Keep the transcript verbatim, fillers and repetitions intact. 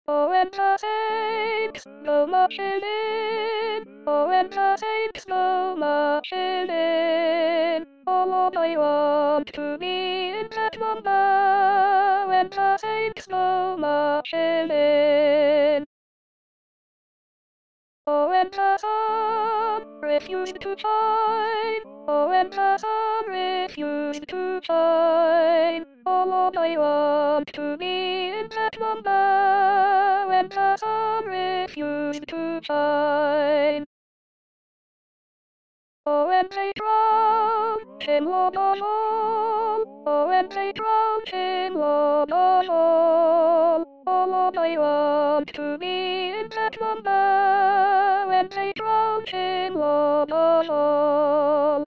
Oh, and the saints go marching in. Oh, and the saints go marching in. Oh, I want to be in that number when the saints go marching in. Oh, and the sun refused to shine. Oh, and the sun refused to shine. Oh, I want to be in that number when the sun refused to shine. Oh, and they drowned in waterfall. Oh, and they drowned in waterfall. Oh, I want to be in that number when they drowned in waterfall.